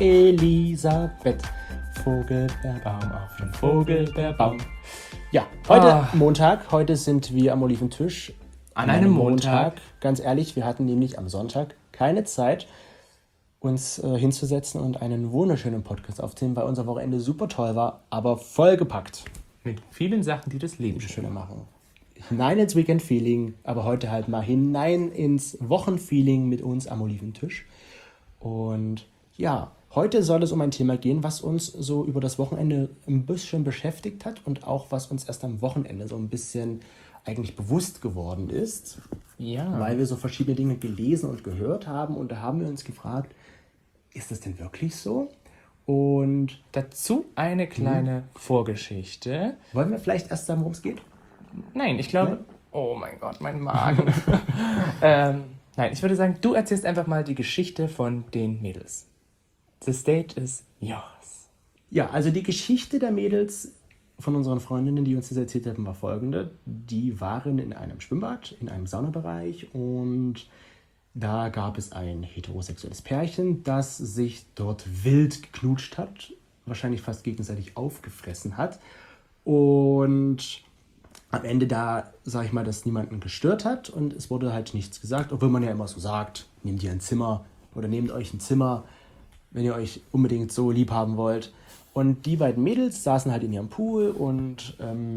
Elisabeth. Vogelbeerbaum auf dem Vogelbeerbaum. Ja, heute Montag, heute sind wir am Oliventisch. An einem Montag. Ganz ehrlich, wir hatten nämlich am Sonntag keine Zeit, uns hinzusetzen und einen wunderschönen Podcast aufzunehmen, weil unser Wochenende super toll war, aber vollgepackt. Mit vielen Sachen, die das Leben schöner machen. Hinein ins Weekend-Feeling, aber heute halt mal hinein ins Wochenfeeling mit uns am Oliventisch. Und ja, heute soll es um ein Thema gehen, was uns so über das Wochenende ein bisschen beschäftigt hat und auch was uns erst am Wochenende so ein bisschen eigentlich bewusst geworden ist. Ja. Weil wir so verschiedene Dinge gelesen und gehört haben und da haben wir uns gefragt, ist das denn wirklich so? Und dazu eine kleine Vorgeschichte. Wollen wir vielleicht erst sagen, worum es geht? Nein, ich glaube... Nein? Oh mein Gott, mein Magen. Nein, ich würde sagen, du erzählst einfach mal die Geschichte von den Mädels. The stage is yours. Ja, also die Geschichte der Mädels von unseren Freundinnen, die uns das erzählt haben, war folgende. Die waren in einem Schwimmbad, in einem Saunabereich und da gab es ein heterosexuelles Pärchen, das sich dort wild geknutscht hat, wahrscheinlich fast gegenseitig aufgefressen hat und am Ende da, sag ich mal, das niemanden gestört hat und es wurde halt nichts gesagt, obwohl man ja immer so sagt, nehmt ihr ein Zimmer oder nehmt euch ein Zimmer, wenn ihr euch unbedingt so lieb haben wollt. Und die beiden Mädels saßen halt in ihrem Pool und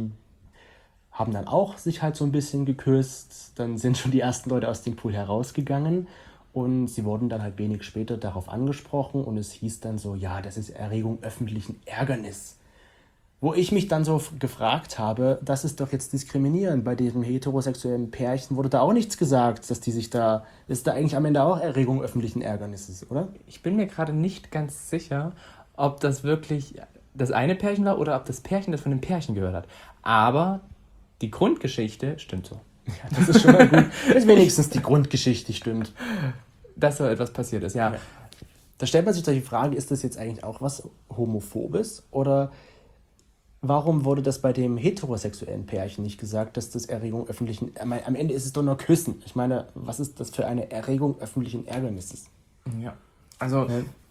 haben dann auch sich halt so ein bisschen geküsst. Dann sind schon die ersten Leute aus dem Pool herausgegangen und sie wurden dann halt wenig später darauf angesprochen und es hieß dann so, ja, das ist Erregung öffentlichen Ärgernis. Wo ich mich dann so gefragt habe, das ist doch jetzt diskriminierend. Bei diesem heterosexuellen Pärchen wurde da auch nichts gesagt, dass die sich da, ist da eigentlich am Ende auch Erregung öffentlichen Ärgernisses, oder? Ich bin mir gerade nicht ganz sicher, ob das wirklich das eine Pärchen war oder ob das Pärchen das von dem Pärchen gehört hat. Aber die Grundgeschichte stimmt so. Ja, das ist schon mal gut. Dass wenigstens die Grundgeschichte stimmt. Dass so etwas passiert ist, ja. Da stellt man sich doch die Frage, ist das jetzt eigentlich auch was Homophobes? Oder warum wurde das bei dem heterosexuellen Pärchen nicht gesagt, dass das Erregung öffentlichen... Am Ende ist es doch nur Küssen. Ich meine, was ist das für eine Erregung öffentlichen Ärgernisses? Ja, also...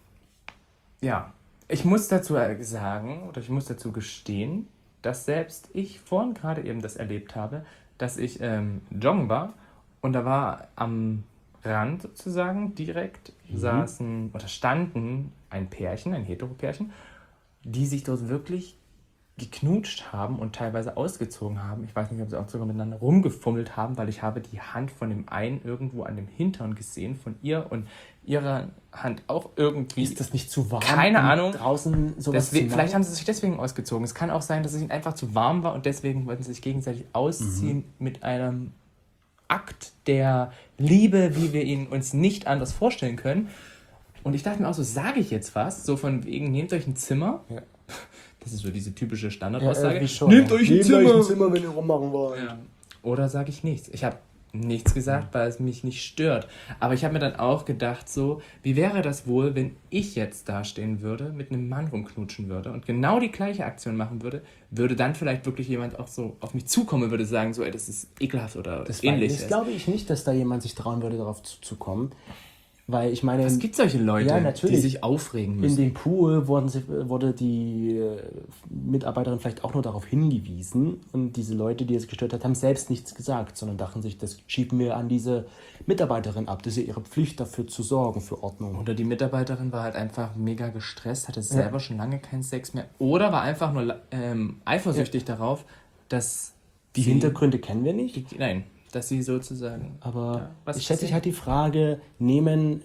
Ja, ich muss dazu sagen, oder ich muss dazu gestehen, dass selbst ich vorhin gerade eben das erlebt habe, dass ich joggen war und da war am Rand sozusagen direkt saßen oder standen ein Pärchen, ein Hetero-Pärchen, die sich dort wirklich geknutscht haben und teilweise ausgezogen haben. Ich weiß nicht, ob sie auch sogar miteinander rumgefummelt haben, weil ich habe die Hand von dem einen irgendwo an dem Hintern gesehen, von ihr und ihre Hand auch irgendwie. Ist das nicht zu warm? Keine Ahnung. Draußen sowas vielleicht haben sie sich deswegen ausgezogen. Es kann auch sein, dass es ihnen einfach zu warm war und deswegen wollten sie sich gegenseitig ausziehen mit einem Akt der Liebe, wie wir ihn uns nicht anders vorstellen können. Und ich dachte mir auch so, sage ich jetzt was? So von wegen, nehmt euch ein Zimmer. Ja. Das ist so diese typische Standardaussage. Nehmt euch ein Zimmer, wenn ihr rummachen wollt. Ja. Oder sage ich nichts. Ich habe nichts gesagt, weil es mich nicht stört. Aber ich habe mir dann auch gedacht, so, wie wäre das wohl, wenn ich jetzt dastehen würde, mit einem Mann rumknutschen würde und genau die gleiche Aktion machen würde, würde dann vielleicht wirklich jemand auch so auf mich zukommen und würde sagen, so, ey, das ist ekelhaft oder ähnliches. Das glaube ich nicht, dass da jemand sich trauen würde, darauf zuzukommen. Weil ich meine... Es gibt solche Leute, die sich aufregen müssen. In dem Pool wurde die Mitarbeiterin vielleicht auch nur darauf hingewiesen und diese Leute, die es gestört hat, haben selbst nichts gesagt, sondern dachten sich, das schieben wir an diese Mitarbeiterin ab. Das ist ja ihre Pflicht, dafür zu sorgen, für Ordnung. Oder die Mitarbeiterin war halt einfach mega gestresst, hatte selber schon lange keinen Sex mehr oder war einfach nur eifersüchtig darauf, dass die Hintergründe kennen wir nicht. Nein. Dass sie sozusagen... Aber ich schätze, ich halt die Frage, nehmen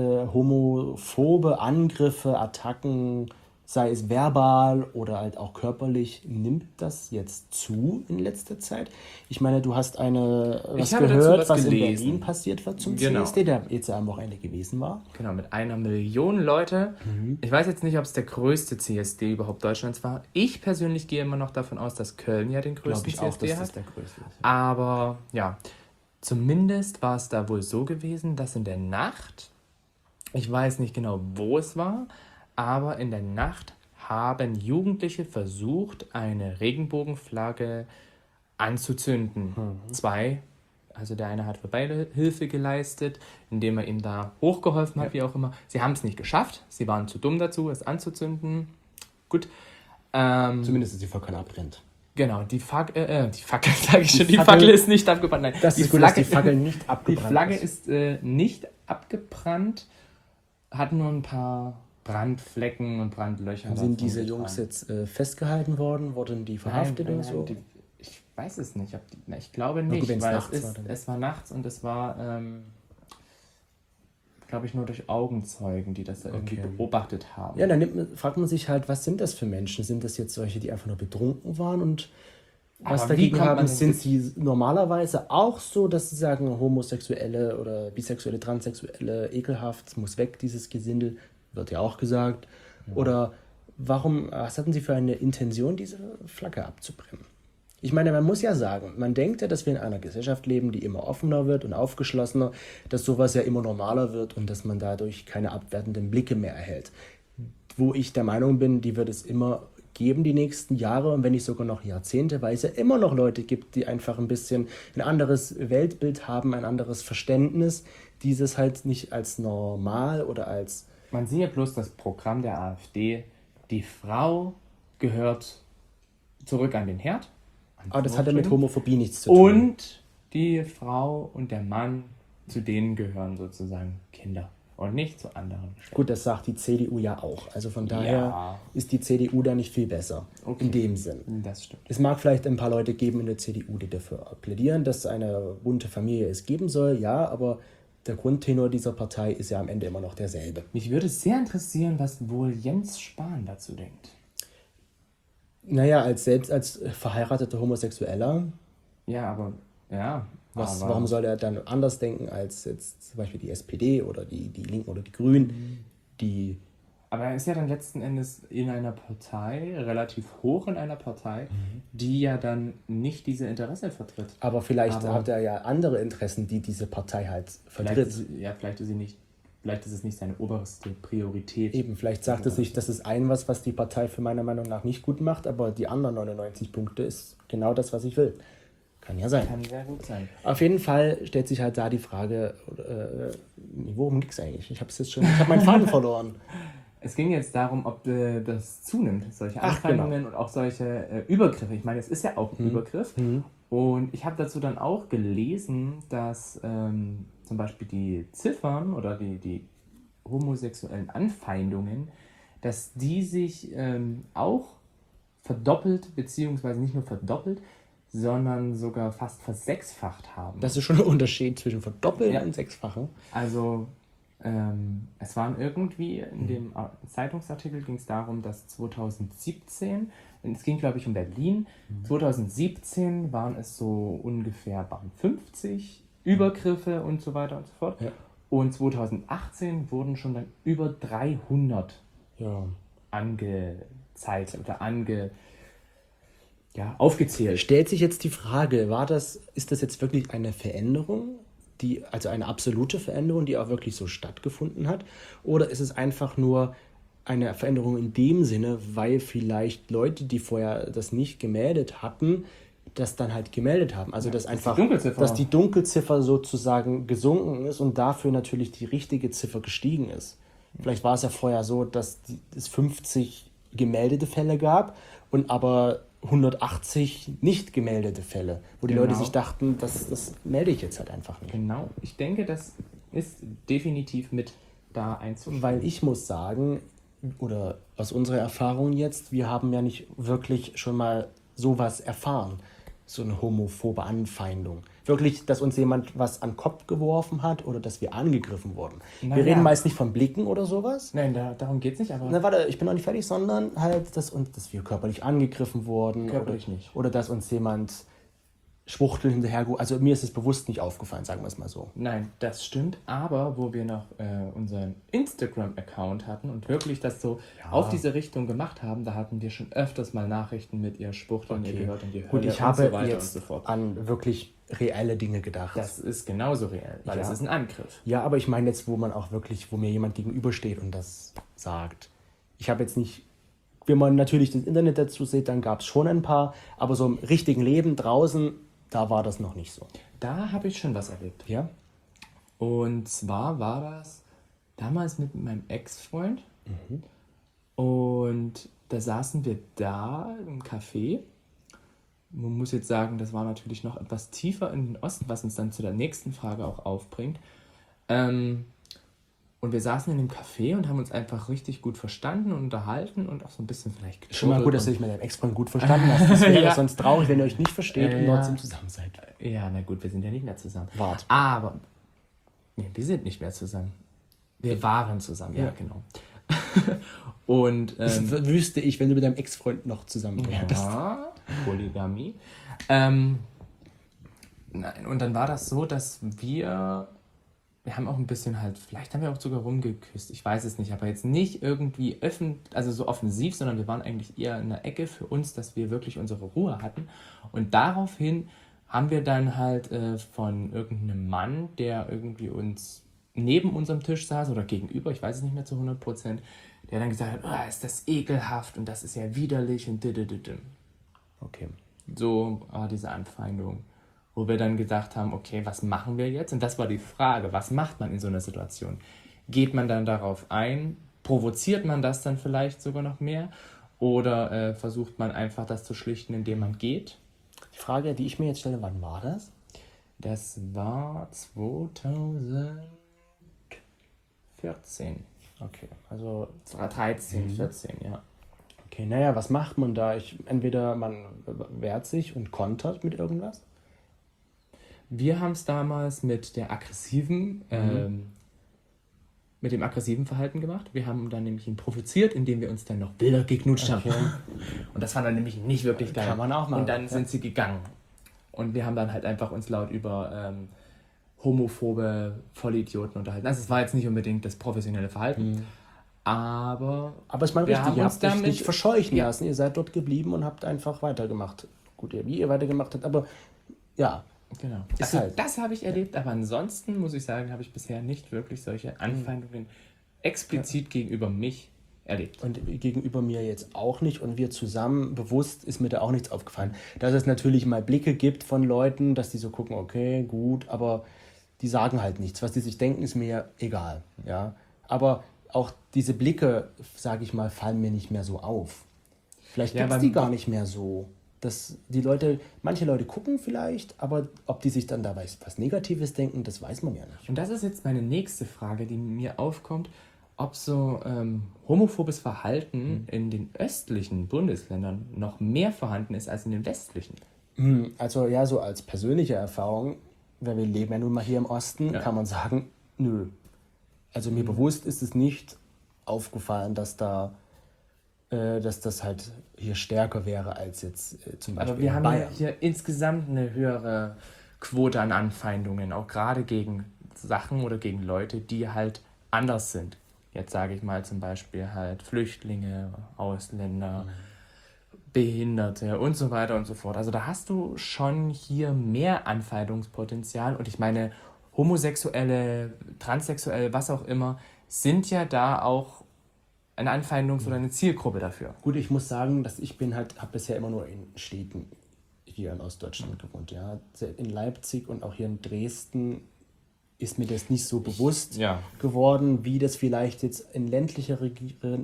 homophobe Angriffe, Attacken, sei es verbal oder halt auch körperlich, nimmt das jetzt zu in letzter Zeit? Ich meine, du hast was gehört, was in Berlin passiert war zum CSD, der jetzt am Wochenende gewesen war. Genau, mit 1 Million Leute. Ich weiß jetzt nicht, ob es der größte CSD überhaupt Deutschlands war. Ich persönlich gehe immer noch davon aus, dass Köln ja den größten CSD hat. Dass das der größte ist. Aber ja, zumindest war es da wohl so gewesen, dass in der Nacht, ich weiß nicht genau, wo es war, aber in der Nacht haben Jugendliche versucht, eine Regenbogenflagge anzuzünden. 2 Also der eine hat für beide Hilfe geleistet, indem er ihm da hochgeholfen hat, wie auch immer. Sie haben es nicht geschafft. Sie waren zu dumm dazu, es anzuzünden. Gut. Zumindest ist die Fackel abbrennt. Genau, die Fackel, sage ich schon, die Fackel ist nicht abgebrannt. Nein, das ist gut, dass die Fackel nicht abgebrannt ist. Die Flagge ist nicht abgebrannt, hat nur ein paar Brandflecken und Brandlöcher. Sind diese Jungs jetzt festgehalten worden? Wurden die verhaftet oder so? Ich weiß es nicht. Ich glaube nicht, gut, weil es war nachts und es war, glaube ich, nur durch Augenzeugen, die das da irgendwie beobachtet haben. Ja, dann fragt man sich halt, was sind das für Menschen? Sind das jetzt solche, die einfach nur betrunken waren und was dagegen haben? Sind sie normalerweise auch so, dass sie sagen, Homosexuelle oder Bisexuelle, Transsexuelle, ekelhaft, es muss weg, dieses Gesindel, wird ja auch gesagt. Ja. Oder was hatten sie für eine Intention, diese Flagge abzubrennen? Ich meine, man muss ja sagen, man denkt ja, dass wir in einer Gesellschaft leben, die immer offener wird und aufgeschlossener, dass sowas ja immer normaler wird und dass man dadurch keine abwertenden Blicke mehr erhält. Wo ich der Meinung bin, die wird es immer geben die nächsten Jahre und wenn nicht sogar noch Jahrzehnte, weil es ja immer noch Leute gibt, die einfach ein bisschen ein anderes Weltbild haben, ein anderes Verständnis, dieses halt nicht als normal oder als... Man sieht ja bloß das Programm der AfD, die Frau gehört zurück an den Herd. Aber das hat ja mit Homophobie nichts zu tun. Und die Frau und der Mann, zu denen gehören sozusagen Kinder und nicht zu anderen. Gut, das sagt die CDU ja auch. Also von daher ist die CDU da nicht viel besser. Okay. In dem Sinn. Das stimmt. Es mag vielleicht ein paar Leute geben in der CDU, die dafür plädieren, dass eine bunte Familie es geben soll. Ja, aber der Grundtenor dieser Partei ist ja am Ende immer noch derselbe. Mich würde sehr interessieren, was wohl Jens Spahn dazu denkt. Naja, selbst als verheirateter Homosexueller. Ja, aber, ja. Warum soll er dann anders denken als jetzt zum Beispiel die SPD oder die Linken oder die Grünen, Aber er ist ja dann letzten Endes in einer Partei, relativ hoch in einer Partei, die ja dann nicht diese Interesse vertritt. Aber vielleicht hat er ja andere Interessen, die diese Partei halt vertritt. Vielleicht ist es nicht seine oberste Priorität. Eben, vielleicht sagt er sich, das ist was die Partei für meiner Meinung nach nicht gut macht, aber die anderen 99 Punkte ist genau das, was ich will. Kann ja sein. Kann sehr gut sein. Auf jeden Fall stellt sich halt da die Frage, worum ging es eigentlich? Ich habe meinen Faden verloren. Es ging jetzt darum, ob das zunimmt, solche Anfeindungen und auch solche Übergriffe. Ich meine, es ist ja auch ein Übergriff. Und ich habe dazu dann auch gelesen, dass zum Beispiel die Ziffern oder die homosexuellen Anfeindungen, dass die sich auch verdoppelt, beziehungsweise nicht nur verdoppelt, sondern sogar fast versechsfacht haben. Das ist schon ein Unterschied zwischen verdoppeln und sechsfachen. Also es waren irgendwie, in dem Zeitungsartikel ging es darum, dass 2017, es ging glaube ich um Berlin, 2017 waren es so ungefähr 50 Übergriffe und so weiter und so fort. Ja. Und 2018 wurden schon dann über 300 angezeigt oder aufgezählt. Stellt sich jetzt die Frage, ist das jetzt wirklich eine Veränderung, also eine absolute Veränderung, die auch wirklich so stattgefunden hat? Oder ist es einfach nur eine Veränderung in dem Sinne, weil vielleicht Leute, die vorher das nicht gemeldet hatten, das dann halt gemeldet haben? Also dass die Dunkelziffer sozusagen gesunken ist und dafür natürlich die richtige Ziffer gestiegen ist. Vielleicht war es ja vorher so, dass es 50 gemeldete Fälle gab und aber 180 nicht gemeldete Fälle, wo die Leute sich dachten, das melde ich jetzt halt einfach nicht. Genau, ich denke, das ist definitiv mit da einzuschreiben. Weil ich muss sagen, oder aus unserer Erfahrung jetzt, wir haben ja nicht wirklich schon mal sowas erfahren, so eine homophobe Anfeindung. Wirklich, dass uns jemand was an den Kopf geworfen hat oder dass wir angegriffen wurden. Wir reden meist nicht von Blicken oder sowas. Nein, darum geht es nicht, aber... Na, warte, ich bin noch nicht fertig, sondern halt, dass wir körperlich angegriffen wurden. Körperlich nicht. Oder dass uns jemand Schwuchtel hinterher... Also mir ist es bewusst nicht aufgefallen, sagen wir es mal so. Nein, das stimmt, aber wo wir noch unseren Instagram-Account hatten und wirklich das so auf diese Richtung gemacht haben, da hatten wir schon öfters mal Nachrichten mit ihr Schwuchteln, ihr gehört in die Hölle. Gut, ich habe jetzt an wirklich reelle Dinge gedacht. Das ist genauso reell, weil es ist ein Angriff. Ja, aber ich meine jetzt, wo mir jemand gegenübersteht und das sagt. Ich habe jetzt nicht, wenn man natürlich das Internet dazu sieht, dann gab es schon ein paar, aber so im richtigen Leben draußen, da war das noch nicht so. da habe ich schon was erlebt. Ja? Und zwar war das damals mit meinem Ex-Freund. Und da saßen wir da im Café. Man muss jetzt sagen, das war natürlich noch etwas tiefer in den Osten, was uns dann zu der nächsten Frage auch aufbringt. Und wir saßen in dem Café und haben uns einfach richtig gut verstanden und unterhalten und auch so ein bisschen vielleicht Schon mal gut, dass du dich mit deinem Ex-Freund gut verstanden hast. Das wäre sonst traurig, wenn ihr euch nicht versteht und trotzdem zusammen seid. Ja, na gut, wir sind ja nicht mehr zusammen. Wart. Aber, nee, wir sind nicht mehr zusammen. Wir waren zusammen, ja genau. Und Das wüsste ich, wenn du mit deinem Ex-Freund noch zusammen wärst. ja, Polygamie. Nein, und dann war das so, dass wir haben auch ein bisschen halt, vielleicht haben wir auch sogar rumgeküsst, ich weiß es nicht, aber jetzt nicht irgendwie also so offensiv, sondern wir waren eigentlich eher in der Ecke für uns, dass wir wirklich unsere Ruhe hatten. Und daraufhin haben wir dann halt von irgendeinem Mann, der irgendwie uns neben unserem Tisch saß oder gegenüber, ich weiß es nicht mehr zu 100%, der dann gesagt hat, oh, ist das ekelhaft und das ist ja widerlich und Okay. so diese Anfeindung, wo wir dann gedacht haben, okay, was machen wir jetzt? Und das war die Frage, was macht man in so einer Situation? Geht man dann darauf ein? Provoziert man das dann vielleicht sogar noch mehr? Oder versucht man einfach das zu schlichten, indem man geht? Die Frage, die ich mir jetzt stelle, wann war das? Das war 2014. Okay, also 13, 14, ja. okay, naja, was macht man da? Entweder man wehrt sich und kontert mit irgendwas. Wir haben es damals mit dem aggressiven Verhalten gemacht. Wir haben dann nämlich ihn provoziert, indem wir uns dann noch Bilder geknutscht haben. Und das fand dann nämlich nicht wirklich geil. Kann man auch machen. Und dann sind sie gegangen. Und wir haben dann halt einfach uns laut über homophobe Vollidioten unterhalten. Also es war jetzt nicht unbedingt das professionelle Verhalten, aber ist mal wir richtig, haben ihr uns habt euch damit nicht verscheuchen lassen. Ihr seid dort geblieben und habt einfach weitergemacht. Gut, wie ihr weitergemacht habt, aber ja. Genau. Ist Also halt. das habe ich erlebt, aber ansonsten muss ich sagen, habe ich bisher nicht wirklich solche Anfeindungen explizit gegenüber mich erlebt. Und gegenüber mir jetzt auch nicht. Und wir zusammen, bewusst, ist mir da auch nichts aufgefallen. Dass es natürlich mal Blicke gibt von Leuten, dass die so gucken, okay, gut, aber die sagen halt nichts. Was die sich denken, ist mir egal. Ja? Aber auch diese Blicke, sage ich mal, fallen mir nicht mehr so auf. Vielleicht gibt es die gar nicht mehr so. Dass die Leute, manche Leute gucken vielleicht, aber ob die sich dann dabei was Negatives denken, das weiß man ja nicht. Und das ist jetzt meine nächste Frage, die mir aufkommt, ob so homophobes Verhalten in den östlichen Bundesländern noch mehr vorhanden ist als in den westlichen. Also ja, so als persönliche Erfahrung, weil wir leben ja nun mal hier im Osten, kann man sagen, nö. Also mir bewusst ist es nicht aufgefallen, dass das halt hier stärker wäre als jetzt zum Beispiel Aber wir haben Bayern. ja hier insgesamt eine höhere Quote an Anfeindungen, auch gerade gegen Sachen oder gegen Leute, die halt anders sind. Jetzt sage ich mal zum Beispiel halt Flüchtlinge, Ausländer, Behinderte und so weiter und so fort. Also da hast du schon hier mehr Anfeindungspotenzial und ich meine, Homosexuelle, Transsexuelle, was auch immer, sind ja da auch eine Anfeindungs- oder eine Zielgruppe dafür. Gut, ich muss sagen, dass habe bisher immer nur in Städten hier in Ostdeutschland gewohnt. Ja. In Leipzig und auch hier in Dresden ist mir das nicht so bewusst geworden, wie das vielleicht jetzt in ländlicheren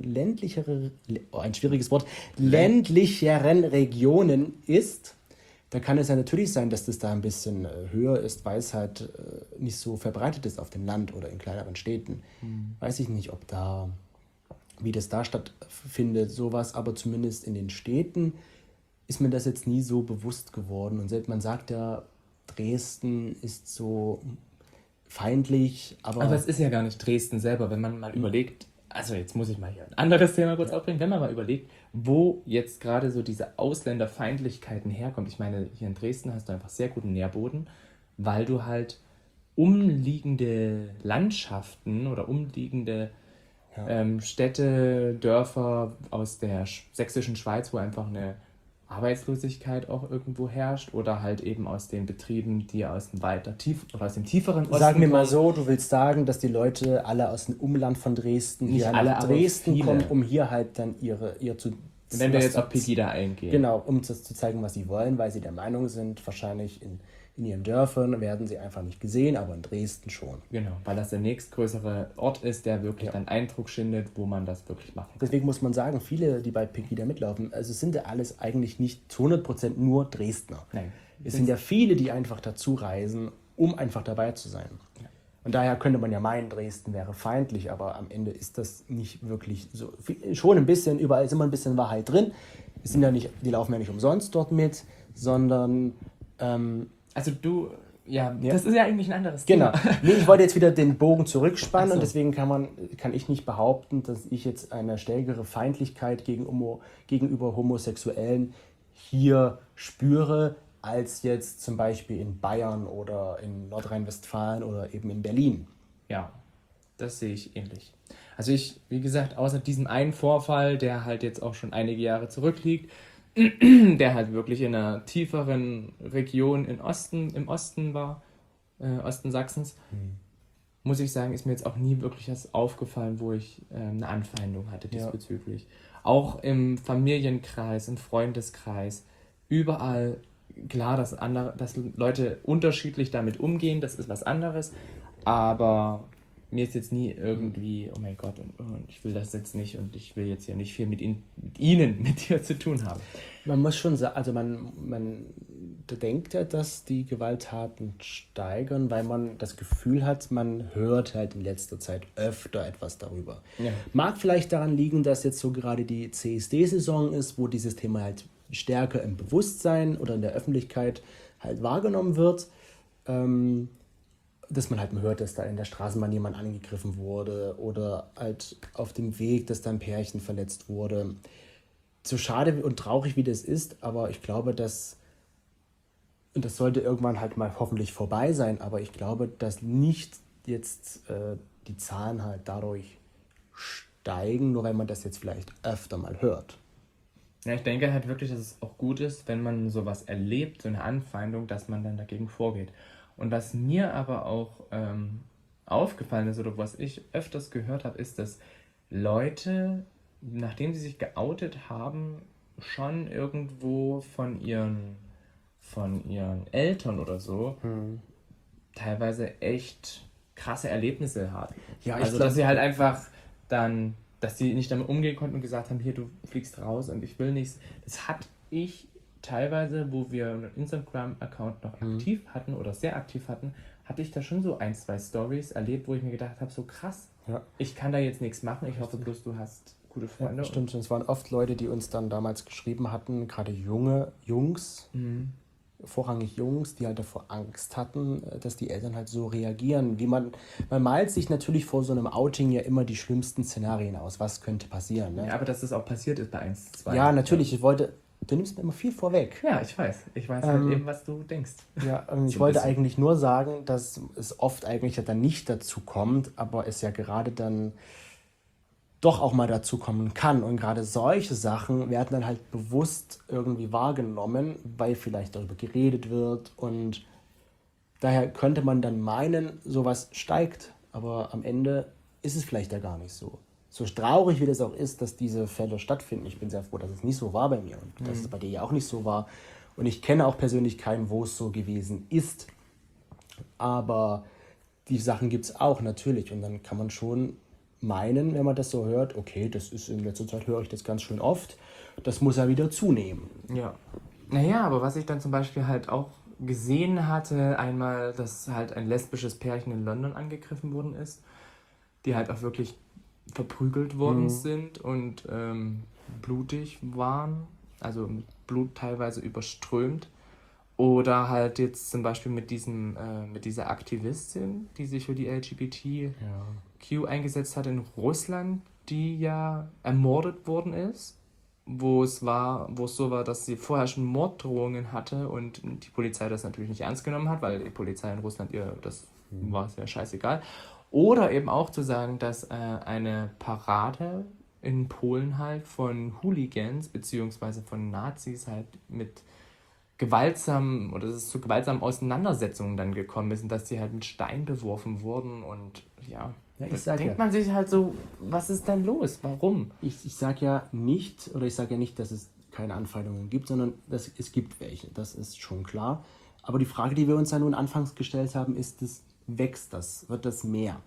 Regionen ist. Da kann es ja natürlich sein, dass das da ein bisschen höher ist, weil es halt nicht so verbreitet ist auf dem Land oder in kleineren Städten. Weiß ich nicht, wie das da stattfindet, sowas, aber zumindest in den Städten ist mir das jetzt nie so bewusst geworden. Und selbst man sagt ja, Dresden ist so feindlich, aber es ist ja gar nicht Dresden selber, wenn man mal überlegt, also jetzt muss ich mal hier ein anderes Thema kurz aufbringen, wenn man mal überlegt, wo jetzt gerade so diese Ausländerfeindlichkeiten herkommt. Ich meine, hier in Dresden hast du einfach sehr guten Nährboden, weil du halt umliegende Landschaften oder umliegende Städte, Dörfer aus der sächsischen Schweiz, wo einfach eine Arbeitslosigkeit auch irgendwo herrscht oder halt eben aus den Betrieben, die aus dem tieferen Osten Sagen wir mal so, du willst sagen, dass die Leute alle aus dem Umland von Dresden Nicht hier alle, nach aber Dresden viele. kommen, um hier halt dann ihr zu Wenn wir was jetzt auf Pegida eingehen. Genau, um das zu zeigen, was sie wollen, weil sie der Meinung sind, wahrscheinlich in ihren Dörfern werden sie einfach nicht gesehen, aber in Dresden schon. Genau, weil das der nächstgrößere Ort ist, der wirklich dann Eindruck schindet, wo man das wirklich machen kann. Deswegen muss man sagen, viele, die bei Pegida mitlaufen, also sind ja alles eigentlich nicht zu 100% nur Dresdner. Nein. Es sind ja viele, die einfach dazu reisen, um einfach dabei zu sein. Ja. Und daher könnte man ja meinen, Dresden wäre feindlich, aber am Ende ist das nicht wirklich so. Schon ein bisschen, überall ist immer ein bisschen Wahrheit drin. Es sind ja nicht, die laufen ja nicht umsonst dort mit, sondern also das ist ja eigentlich ein anderes Thema. Genau. Nee, ich wollte jetzt wieder den Bogen zurückspannen und deswegen kann ich nicht behaupten, dass ich jetzt eine stärkere Feindlichkeit gegenüber Homosexuellen hier spüre, als jetzt zum Beispiel in Bayern oder in Nordrhein-Westfalen oder eben in Berlin. Ja, das sehe ich ähnlich. Also wie gesagt, außer diesem einen Vorfall, der halt jetzt auch schon einige Jahre zurückliegt, der halt wirklich in einer tieferen Region im Osten war, Osten Sachsens, muss ich sagen, ist mir jetzt auch nie wirklich was aufgefallen, wo ich eine Anfeindung hatte diesbezüglich. Ja. Auch im Familienkreis, im Freundeskreis, überall, klar, dass Leute unterschiedlich damit umgehen, das ist was anderes, aber mir ist jetzt nie irgendwie, oh mein Gott, ich will das jetzt nicht und ich will jetzt hier nicht viel mit dir zu tun haben. Man muss schon sagen, also man denkt ja, dass die Gewalttaten steigern, weil man das Gefühl hat, man hört halt in letzter Zeit öfter etwas darüber. Ja. Mag vielleicht daran liegen, dass jetzt so gerade die CSD-Saison ist, wo dieses Thema halt stärker im Bewusstsein oder in der Öffentlichkeit halt wahrgenommen wird. Dass man halt mal hört, dass da in der Straßenbahn jemand angegriffen wurde oder halt auf dem Weg, dass da ein Pärchen verletzt wurde. So schade und traurig wie das ist, aber ich glaube, das sollte irgendwann halt mal hoffentlich vorbei sein, aber ich glaube, dass nicht jetzt die Zahlen halt dadurch steigen, nur weil man das jetzt vielleicht öfter mal hört. Ja, ich denke halt wirklich, dass es auch gut ist, wenn man sowas erlebt, so eine Anfeindung, dass man dann dagegen vorgeht. Und was mir aber auch aufgefallen ist oder was ich öfters gehört habe, ist, dass Leute, nachdem sie sich geoutet haben, schon irgendwo von ihren Eltern oder so teilweise echt krasse Erlebnisse hatten. Ja, also dass sie halt einfach dann, dass sie nicht damit umgehen konnten und gesagt haben, hier, du fliegst raus und ich will nichts. Das hatte ich teilweise, wo wir einen Instagram-Account noch aktiv hatten oder sehr aktiv hatten, hatte ich da schon so 1-2 Stories erlebt, wo ich mir gedacht habe, so krass, ich kann da jetzt nichts machen, ich hoffe bloß, du hast gute Freunde. Ja, stimmt, es waren oft Leute, die uns dann damals geschrieben hatten, gerade Jungs, vorrangig Jungs, die halt davor Angst hatten, dass die Eltern halt so reagieren. Man malt sich natürlich vor so einem Outing ja immer die schlimmsten Szenarien aus, was könnte passieren. Ne? Ja, aber dass das auch passiert ist bei 1-2. Ja, natürlich, du nimmst mir immer viel vorweg. Ja, ich weiß halt eben, was du denkst. Ja, ich wollte eigentlich nur sagen, dass es oft eigentlich ja dann nicht dazu kommt, aber es ja gerade dann doch auch mal dazu kommen kann. Und gerade solche Sachen werden dann halt bewusst irgendwie wahrgenommen, weil vielleicht darüber geredet wird. Und daher könnte man dann meinen, sowas steigt. Aber am Ende ist es vielleicht ja gar nicht so. So traurig wie das auch ist, dass diese Fälle stattfinden. Ich bin sehr froh, dass es nicht so war bei mir und dass es bei dir ja auch nicht so war. Und ich kenne auch persönlich keinen, wo es so gewesen ist. Aber die Sachen gibt es auch natürlich. Und dann kann man schon meinen, wenn man das so hört, okay, das ist in letzter Zeit, höre ich das ganz schön oft, das muss ja wieder zunehmen. Ja. Naja, aber was ich dann zum Beispiel halt auch gesehen hatte, einmal, dass halt ein lesbisches Pärchen in London angegriffen worden ist, die halt auch wirklich verprügelt worden sind und blutig waren, also mit Blut teilweise überströmt. Oder halt jetzt zum Beispiel mit dieser Aktivistin, die sich für die LGBTQ eingesetzt hat in Russland, die ja ermordet worden ist, wo es so war, dass sie vorher schon Morddrohungen hatte und die Polizei das natürlich nicht ernst genommen hat, weil die Polizei in Russland das war sehr scheißegal. Oder eben auch zu sagen, dass eine Parade in Polen halt von Hooligans beziehungsweise von Nazis halt mit dass es zu gewaltsamen Auseinandersetzungen dann gekommen ist und dass die halt mit Steinen beworfen wurden und ja, Ja, denkt man sich halt so, was ist denn los? Warum? Ich sage ja nicht, dass es keine Anfeindungen gibt, sondern es gibt welche. Das ist schon klar. Aber die Frage, die wir uns ja nun anfangs gestellt haben, ist, wächst das? Wird das mehr?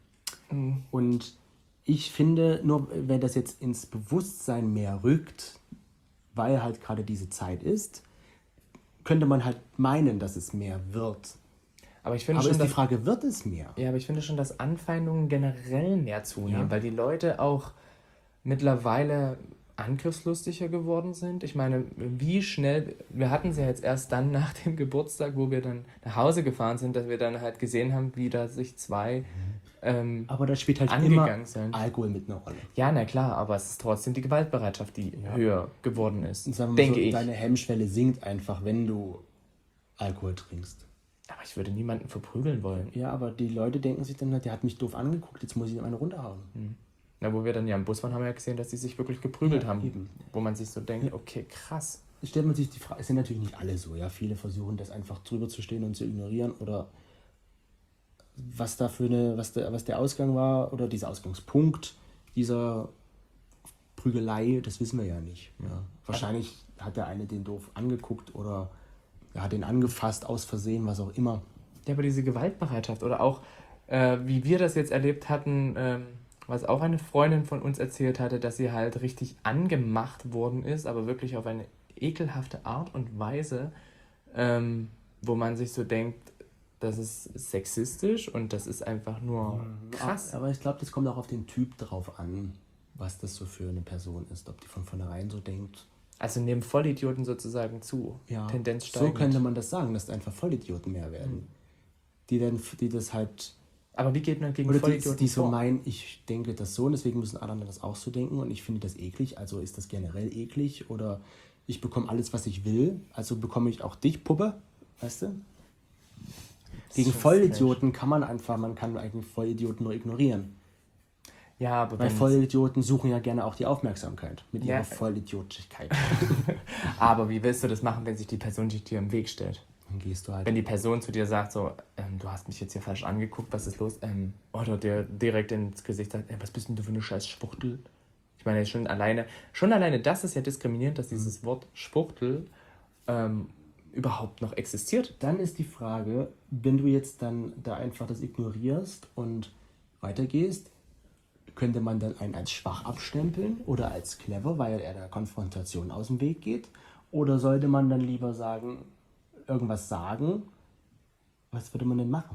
Und ich finde, nur wenn das jetzt ins Bewusstsein mehr rückt, weil halt gerade diese Zeit ist, könnte man halt meinen, dass es mehr wird. Aber ich finde aber schon, ist die Frage, wird es mehr? Ja, aber ich finde schon, dass Anfeindungen generell mehr zunehmen, weil die Leute auch mittlerweile angriffslustiger geworden sind. Ich meine, wie schnell, wir hatten sie ja jetzt erst dann nach dem Geburtstag, wo wir dann nach Hause gefahren sind, dass wir dann halt gesehen haben, wie da sich zwei aber da spielt halt angegangen immer sind. Alkohol mit einer Rolle. Ja, na klar, aber es ist trotzdem die Gewaltbereitschaft, die höher geworden ist, Sagen wir mal denke so, ich. deine Hemmschwelle sinkt einfach, wenn du Alkohol trinkst. Aber ich würde niemanden verprügeln wollen. Ja, aber die Leute denken sich dann, der hat mich doof angeguckt, jetzt muss ich ihm eine runterhauen. Na, wo wir dann ja im Bus waren, haben wir ja gesehen, dass die sich wirklich geprügelt haben. Eben. Wo man sich so denkt, okay, krass. Stellt man sich die Frage, es sind natürlich nicht alle so, ja. Viele versuchen das einfach drüber zu stehen und zu ignorieren oder was der Ausgang war oder dieser Ausgangspunkt dieser Prügelei, das wissen wir ja nicht. Ja. Wahrscheinlich hat der eine den doof angeguckt oder er hat ihn angefasst aus Versehen, was auch immer. Ja, aber diese Gewaltbereitschaft oder auch, wie wir das jetzt erlebt hatten, was auch eine Freundin von uns erzählt hatte, dass sie halt richtig angemacht worden ist, aber wirklich auf eine ekelhafte Art und Weise, wo man sich so denkt, das ist sexistisch und das ist einfach nur krass. Aber ich glaube, das kommt auch auf den Typ drauf an, was das so für eine Person ist, ob die von vornherein so denkt. Also nehmen Vollidioten sozusagen zu, ja, Tendenz steigend. So könnte man das sagen, dass einfach Vollidioten mehr werden. Die das halt... Aber wie geht man gegen oder Vollidioten die so vor? meinen, ich denke das so und deswegen müssen alle anderen das auch so denken und ich finde das eklig, also ist das generell eklig oder ich bekomme alles, was ich will, also bekomme ich auch dich, Puppe, weißt du? Gegen Vollidioten kann man eigentlich Vollidioten nur ignorieren. Ja, aber weil Vollidioten suchen ja gerne auch die Aufmerksamkeit mit ihrer Vollidiotigkeit. Aber wie willst du das machen, wenn sich die Person dir im Weg stellt? Dann gehst du halt. Wenn die Person zu dir sagt, so, du hast mich jetzt hier falsch angeguckt, was ist los? Oder dir direkt ins Gesicht sagt, was bist denn du für eine scheiß Schwuchtel? Ich meine, schon alleine das ist ja diskriminierend, dass dieses Wort Schwuchtel überhaupt noch existiert. Dann ist die Frage, wenn du jetzt dann da einfach das ignorierst und weitergehst, könnte man dann einen als schwach abstempeln oder als clever, weil er der Konfrontation aus dem Weg geht? Oder sollte man dann lieber irgendwas sagen? Was würde man denn machen?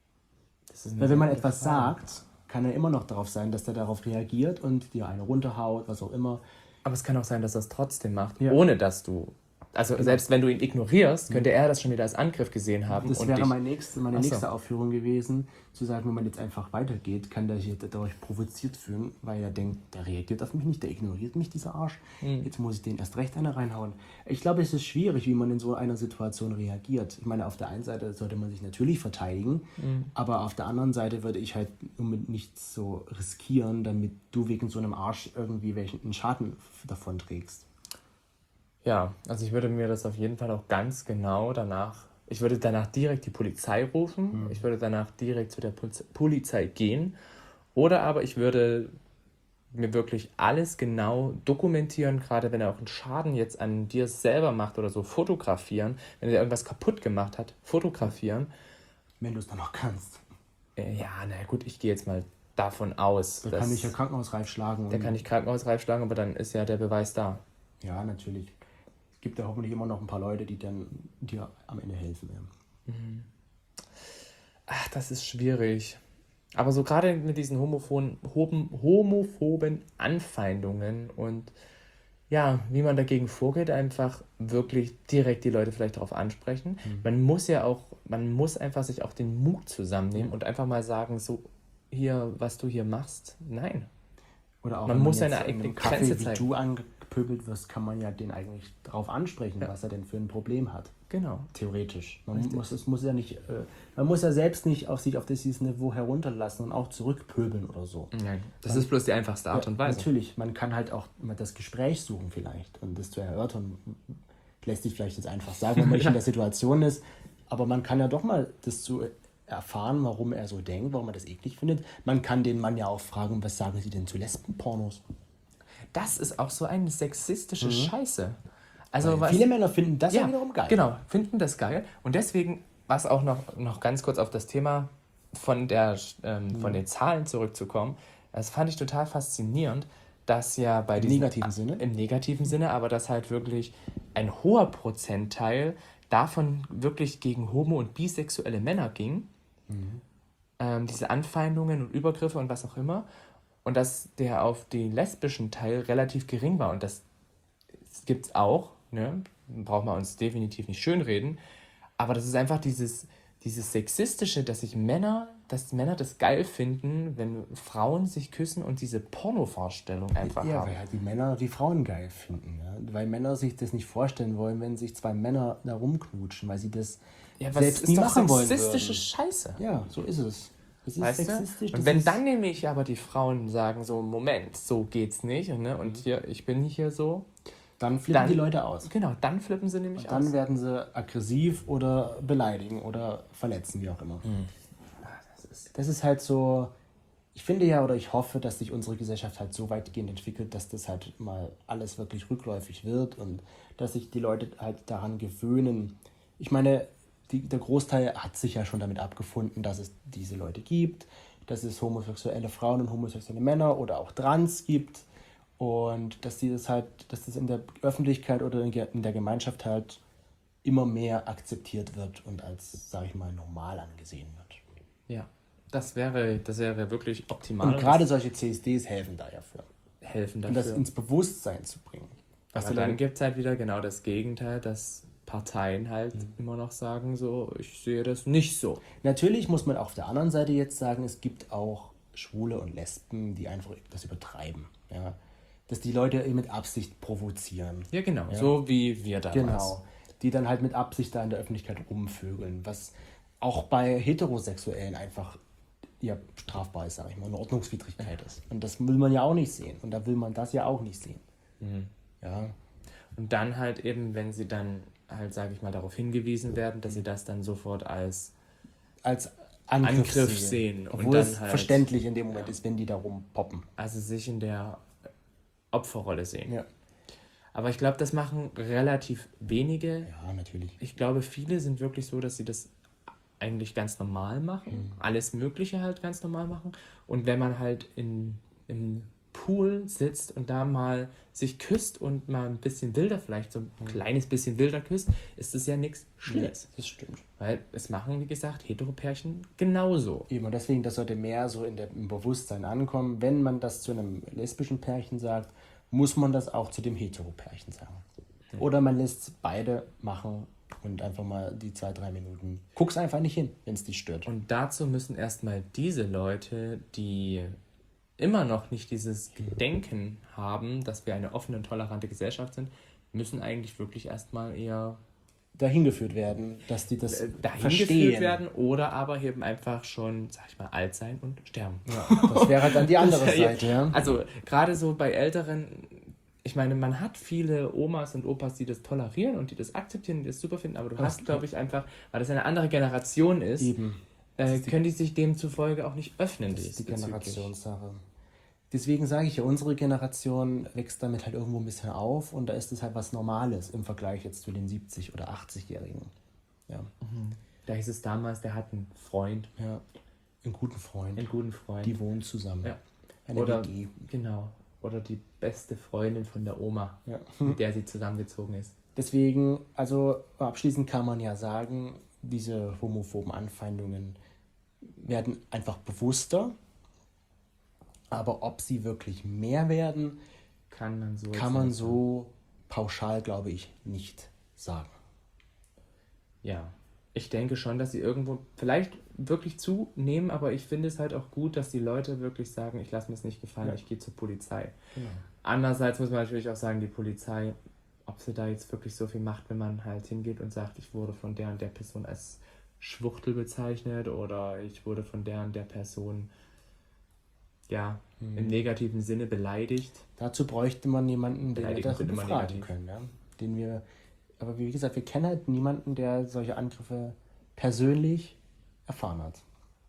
Weil wenn man etwas sagt, kann er immer noch darauf sein, dass er darauf reagiert und dir eine runterhaut, was auch immer. Aber es kann auch sein, dass er es trotzdem macht, ohne dass du... Also selbst wenn du ihn ignorierst, könnte er das schon wieder als Angriff gesehen haben. Das wäre meine nächste Aufführung gewesen, zu sagen, wenn man jetzt einfach weitergeht, kann der sich dadurch provoziert fühlen, weil er denkt, der reagiert auf mich nicht, der ignoriert mich, dieser Arsch. Jetzt muss ich den erst recht eine reinhauen. Ich glaube, es ist schwierig, wie man in so einer Situation reagiert. Ich meine, auf der einen Seite sollte man sich natürlich verteidigen, aber auf der anderen Seite würde ich halt nichts so riskieren, damit du wegen so einem Arsch irgendwie welchen Schaden davon trägst. Ja, also ich würde mir das auf jeden Fall auch ganz genau ich würde danach direkt die Polizei rufen, ich würde danach direkt zu der Polizei gehen oder aber ich würde mir wirklich alles genau dokumentieren, gerade wenn er auch einen Schaden jetzt an dir selber macht oder so, fotografieren, wenn er irgendwas kaputt gemacht hat, fotografieren. Wenn du es dann noch kannst. Ja, na gut, ich gehe jetzt mal davon aus. Da kann ich ja krankenhausreif schlagen. Der kann ich krankenhausreif schlagen, aber dann ist ja der Beweis da. Ja, natürlich. Es gibt ja hoffentlich immer noch ein paar Leute, die dann dir am Ende helfen werden. Ach, das ist schwierig. Aber so gerade mit diesen homophoben Anfeindungen und ja, wie man dagegen vorgeht, einfach wirklich direkt die Leute vielleicht darauf ansprechen. Man muss einfach sich auch den Mut zusammennehmen und einfach mal sagen, so hier, was du hier machst, nein. Oder auch man muss seine eigene Grenze zeigen. Wie du angepöbelt wirst, kann man ja den eigentlich darauf ansprechen, was er denn für ein Problem hat. Genau. Theoretisch. Man muss ja selbst nicht sich auf dieses Niveau herunterlassen und auch zurückpöbeln oder so. Nein, das ist bloß die einfachste Art und Weise. Natürlich, man kann halt auch mal das Gespräch suchen vielleicht und das zu erörtern. Lässt sich vielleicht jetzt einfach sagen, wenn man nicht in der Situation ist, aber man kann ja doch mal das zu erfahren, warum er so denkt, warum er das eklig findet. Man kann den Mann ja auch fragen, was sagen sie denn zu Lesbenpornos? Das ist auch so eine sexistische Scheiße. Also Viele Männer finden das ja wiederum geil. Genau, finden das geil. Und deswegen, was auch noch ganz kurz auf das Thema von den Zahlen zurückzukommen, das fand ich total faszinierend, dass ja bei diesen... Im negativen Sinne, aber dass halt wirklich ein hoher Prozentteil davon wirklich gegen homo- und bisexuelle Männer ging. Diese Anfeindungen und Übergriffe und was auch immer. Und dass der auf den lesbischen Teil relativ gering war. Und das gibt es auch, ne? Braucht man uns definitiv nicht schönreden. Aber das ist einfach dieses Sexistische, dass Männer das geil finden, wenn Frauen sich küssen und diese Porno-Vorstellung einfach haben. Ja, weil halt die Männer die Frauen geil finden. Ja? Weil Männer sich das nicht vorstellen wollen, wenn sich zwei Männer da rumknutschen, weil sie das selbst nie machen wollen würden. Sexistische Scheiße. Ja, so ist es. Das ist sexistisch. Und wenn dann nämlich aber die Frauen sagen so, Moment, so geht's nicht, ne? Und hier, ich bin hier so. Dann flippen die Leute aus. Genau, dann flippen sie nämlich aus. Dann werden sie aggressiv oder beleidigen oder verletzen, wie auch immer. Das ist halt so, ich finde ja oder ich hoffe, dass sich unsere Gesellschaft halt so weitgehend entwickelt, dass das halt mal alles wirklich rückläufig wird und dass sich die Leute halt daran gewöhnen. Ich meine, der Großteil hat sich ja schon damit abgefunden, dass es diese Leute gibt, dass es homosexuelle Frauen und homosexuelle Männer oder auch Trans gibt und dass das in der Öffentlichkeit oder in der Gemeinschaft halt immer mehr akzeptiert wird und als, sage ich mal, normal angesehen wird. Ja, das wäre wirklich optimal. Und gerade solche CSDs helfen dafür. Und das ins Bewusstsein zu bringen. Aber dann gibt es halt wieder genau das Gegenteil, dass Parteien halt immer noch sagen, so, ich sehe das nicht so. Natürlich muss man auf der anderen Seite jetzt sagen, es gibt auch Schwule und Lesben, die einfach das übertreiben. Ja? Dass die Leute mit Absicht provozieren. Ja, genau, ja? So wie wir damals. Genau, die dann halt mit Absicht da in der Öffentlichkeit rumvögeln, was auch bei Heterosexuellen einfach strafbar ist, sage ich mal, eine Ordnungswidrigkeit ist. Und das will man ja auch nicht sehen. Und da will man das ja auch nicht sehen. Ja. Und dann halt eben, wenn sie dann halt, sage ich mal, darauf hingewiesen werden, dass sie das dann sofort als Angriff sehen. Obwohl und dann es halt verständlich in dem Moment ist, wenn die da rumpoppen. Also sich in der Opferrolle sehen. Ja. Aber ich glaube, das machen relativ wenige. Ja, natürlich. Ich glaube, viele sind wirklich so, dass sie das eigentlich ganz normal machen. Alles Mögliche halt ganz normal machen. Und wenn man halt im Pool sitzt und da mal sich küsst und mal ein bisschen wilder, vielleicht so ein kleines bisschen wilder küsst, ist das ja nichts Schlimmes. Ja, das stimmt. Weil es machen, wie gesagt, Heteropärchen genauso. Eben, und deswegen, das sollte mehr so im Bewusstsein ankommen. Wenn man das zu einem lesbischen Pärchen sagt, muss man das auch zu dem Heteropärchen sagen. Oder man lässt beide machen und einfach mal die 2-3 Minuten. Guck's einfach nicht hin, wenn es dich stört. Und dazu müssen erstmal diese Leute, die immer noch nicht dieses Gedenken haben, dass wir eine offene und tolerante Gesellschaft sind, müssen eigentlich wirklich erstmal eher dahin geführt werden, dass die das verstehen werden oder aber eben einfach schon, sag ich mal, alt sein und sterben. Ja, das wäre dann die andere Seite. Ja. Also gerade so bei Älteren, ich meine, man hat viele Omas und Opas, die das tolerieren und die das akzeptieren, die das super finden, aber du hast, glaube ich, einfach, weil das eine andere Generation ist, können die sich demzufolge auch nicht öffnen. Das ist die Generationssache. Deswegen sage ich ja, unsere Generation wächst damit halt irgendwo ein bisschen auf und da ist es halt was Normales im Vergleich jetzt zu den 70- oder 80-Jährigen. Ja. Da hieß es damals, der hat einen Freund. Ja, einen guten Freund. Die wohnen zusammen. Ja. Eine WG. Genau. Oder die beste Freundin von der Oma, mit der sie zusammengezogen ist. Deswegen, also abschließend kann man ja sagen, diese homophoben Anfeindungen werden einfach bewusster. Aber ob sie wirklich mehr werden, kann man so pauschal, glaube ich, nicht sagen. Ja, ich denke schon, dass sie irgendwo vielleicht wirklich zunehmen, aber ich finde es halt auch gut, dass die Leute wirklich sagen, ich lasse mir es nicht gefallen, ich gehe zur Polizei. Genau. Andererseits muss man natürlich auch sagen, die Polizei, ob sie da jetzt wirklich so viel macht, wenn man halt hingeht und sagt, ich wurde von der und der Person als Schwuchtel bezeichnet oder ich wurde von der und der Person im negativen Sinne beleidigt. Dazu bräuchte man jemanden, den wir das befragen können. Ja? Aber wie gesagt, wir kennen halt niemanden, der solche Angriffe persönlich erfahren hat.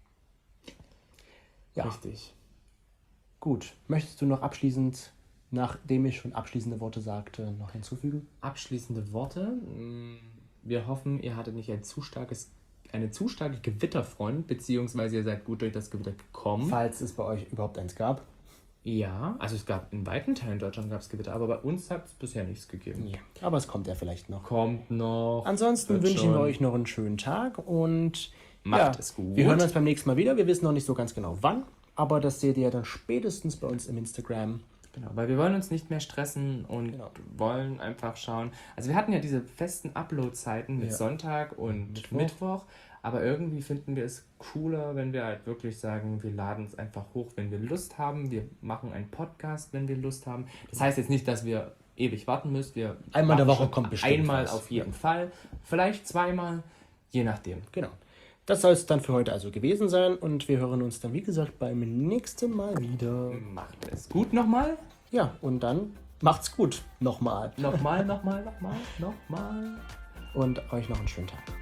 Ja, Richtig. gut. Möchtest du noch abschließend, nachdem ich schon abschließende Worte sagte, noch hinzufügen? Abschließende Worte. Wir hoffen, ihr hattet nicht eine zu starke Gewitterfront, beziehungsweise ihr seid gut durch das Gewitter gekommen. Falls es bei euch überhaupt eins gab. Ja, also es gab in weiten Teilen Deutschlands gab es Gewitter, aber bei uns hat es bisher nichts gegeben. Ja, aber es kommt ja vielleicht noch. Kommt noch. Ansonsten wird wünschen wir schon. euch noch einen schönen Tag und Macht es gut. Wir hören uns beim nächsten Mal wieder. Wir wissen noch nicht so ganz genau wann, aber das seht ihr dann spätestens bei uns im Instagram. Genau, weil wir wollen uns nicht mehr stressen und wollen einfach schauen. Also wir hatten ja diese festen Upload-Zeiten mit Sonntag und Mittwoch, aber irgendwie finden wir es cooler, wenn wir halt wirklich sagen, wir laden es einfach hoch, wenn wir Lust haben. Wir machen einen Podcast, wenn wir Lust haben. Das heißt jetzt nicht, dass wir ewig warten müssen. Einmal in der Woche kommt bestimmt einmal was. auf jeden Fall, vielleicht zweimal, je nachdem. Genau. Das soll es dann für heute also gewesen sein und wir hören uns dann, wie gesagt, beim nächsten Mal wieder. Macht es gut nochmal. Ja, und dann macht's gut. Nochmal. Nochmal. Und euch noch einen schönen Tag.